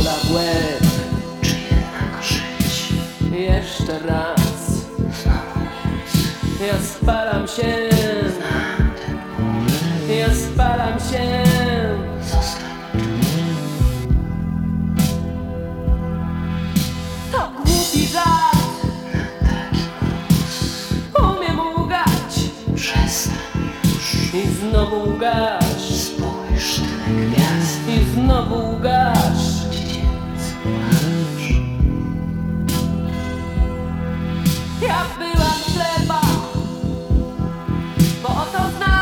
woda w łeb. Czy jednak żyć? Jeszcze raz. Ja spalam się. Ja spalam się. To głupi żart. Umiem łgać. Przestań już. I znowu łgasz. Spójrz tyle gwiazd. I znowu łgasz. Dziecięcy płacz. Ja byłam ślepa, bo oto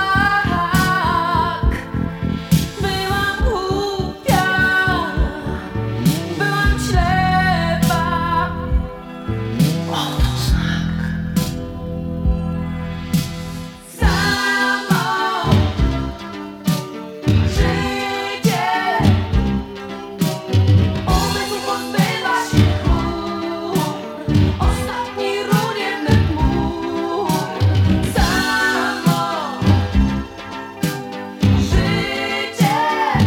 znak. Byłam głupia, byłam ślepa. Oto znak. Samo życie, umysł pozbywa się chmur. Ostatni runie wnet mur. Samo życie,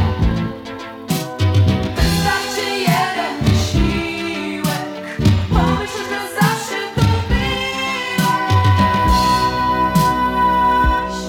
wystarczy jeden wysiłek. Pomyśl, że zawsze tu byłeś.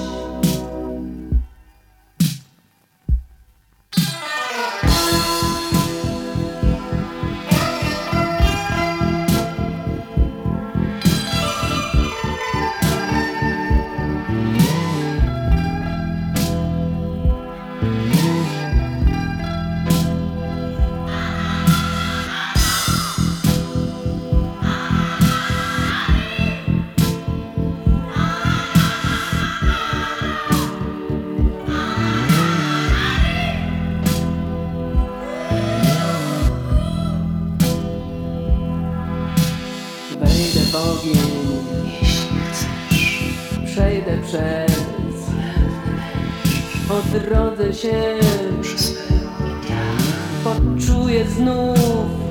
Wejdę w ogień, Jeśli chcesz. przejdę przez, odrodzę się, Przez pył i piach. poczuję znów